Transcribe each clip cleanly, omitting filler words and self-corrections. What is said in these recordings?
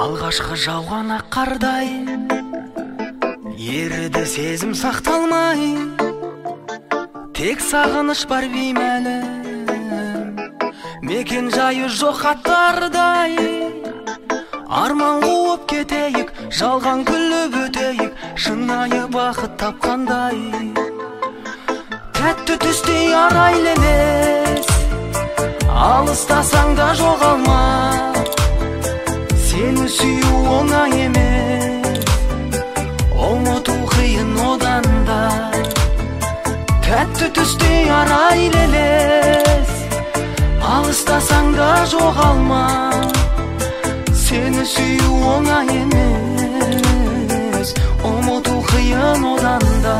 Алғашқы жауған ақ қардай еріді сезім сақталмай, тек сағыныш бар беймәлі, мекен жайы жоқ аттардай. Арман қуып кетейік, жалған күліп өтейік, шынайы бақыт тапқандай. Тәтті түстей арайлы емес, алыстасаң да жоғалма. Сені сүю оңай емес, ұмыту қиын одан да. Тәтті түстей арайлы емес, алыстасаң да жоғалма. Сені сүю оңай емес, ұмыту қиын одан да.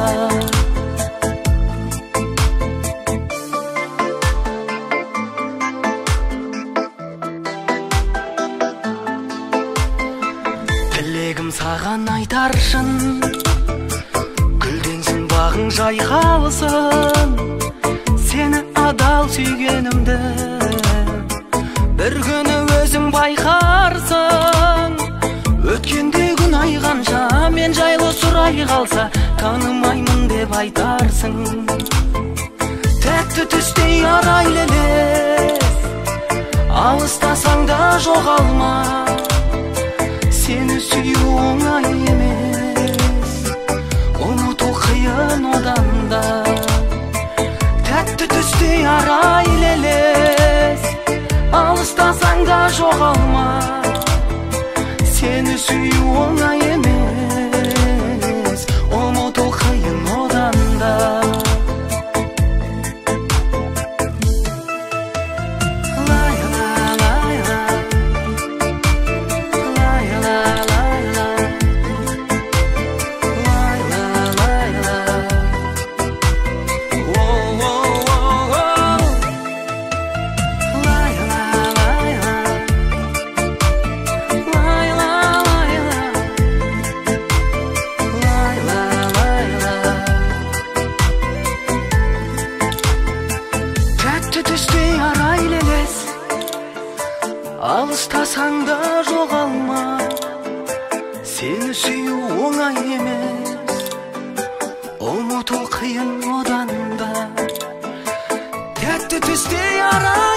Тілегім саған айтаршын, гүлденсін бағың жайқалсын. Сені адал сүйгенімді бір күні өзің байқарсың. Өткенде күн айғанша мен жайлы сұрай қалса, танымаймын деп айтарсың. Тәтті түстей арайлы емес, алыстасаң да жоғалма. Сені сүю оңай емес, ұмыту қиын одан да. Тәтті түстей арайлы емес, алыстасаң да жоғалма. Сені сүю оңай емес, ұмыту қиын одан да. Алыстасаң да жоғалма. Сені сүю оңай емес, ұмыту қиын одан да. Тәтті түстей арай